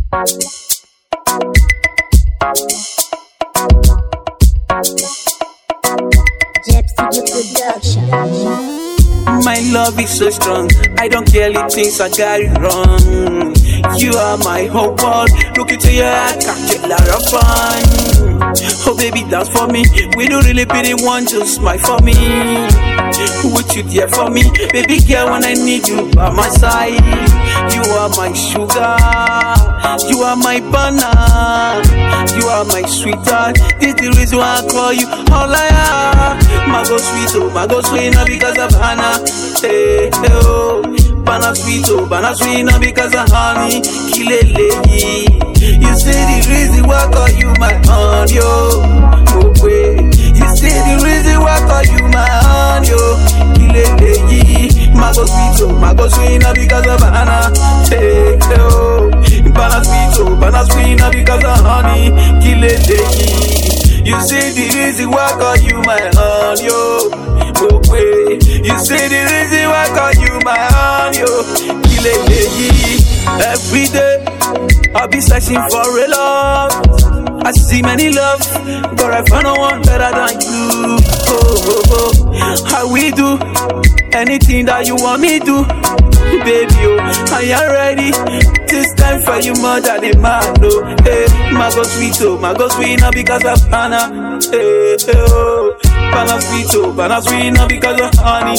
My love is so strong, I don't care if things I got it wrong. You are my whole world, look into your eye, catch a lot of fun. Oh baby, dance for me, we don't really be the one, just smile for me. Would you there for me, baby girl, when I need you by my side. You are my sugar, you are my banana, you are my sweetheart. This the reason why I call you all I have. Mago sweet, oh, mago sweet, not because of Hannah. Hey, hey, oh, banana sweet, not because of honey. Kilele. You say the reason why I call you my honey, yo. No way. You say the reason why I call you my honey, yo. Kilele. Mago sweet, not because of banana. Hey, hey, oh, banana sweet, not because of honey. Kilele. You say the reason why I call you my honey, yo. No way. You say the reason why I call you my honey, yo. Kilele. Every day I'll be searching for a love. I see many love, but I found no one better than you. Oh, oh, oh. How we do anything that you want me to, baby, oh, are you ready? This time for you more than a man, oh. Hey, mago sweet, not because of Hannah. Hey, hey, oh, banana sweet, not because of honey.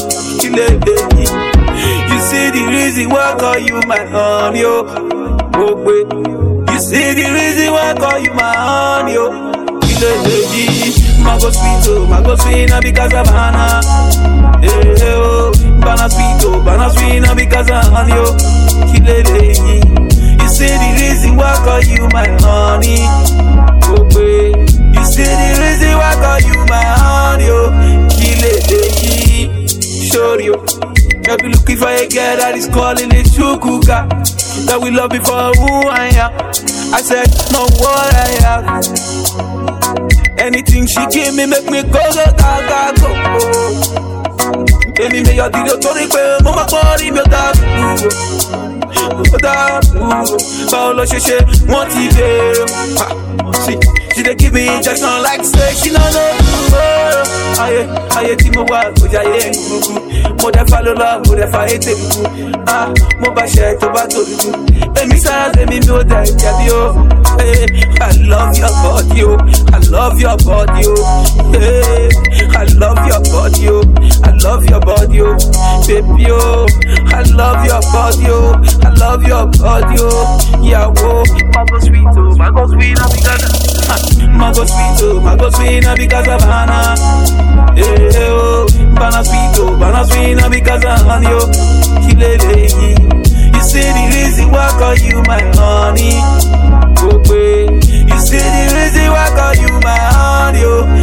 You see the reason why I call you my honey, oh, wait. You see the reason why I call you my honey, oh. Mago sweet, not because of Hannah. Hey, hey, oh, banana sweet, not because of honey, oh. You see the reason why I call you my honey, oh, wait. You see the reason why I call you my honey, oh. Show you. I be looking for a girl that is calling it Chukuka, that will love me for who I am. I said, no, what I have. Anything she give me, make me go, go, go, go. Baby, me your deal, Tori, mama, body, me that. Paolo, she want it. See, she dey give me injection like say she no know. Aye, Timo wa, ojaye ngugu. Mo dey follow love, mo dey fight it. Ah, mo ba share to ba to do. Emi sa se mi no dey jabi o. I love your body, oh. I love your body, oh. Hey, I love your body, oh. I love your body, oh. Baby, oh. I love your body, oh. I love your body, oh. Yeah, oh. Mago sweet, not because of Mago sweet, not because of Hannah. Hey, oh. Banana sweet, not because of honey, oh. Kilele. You see the reason why I call you my honey. You see the reason why I call you my honey, oh.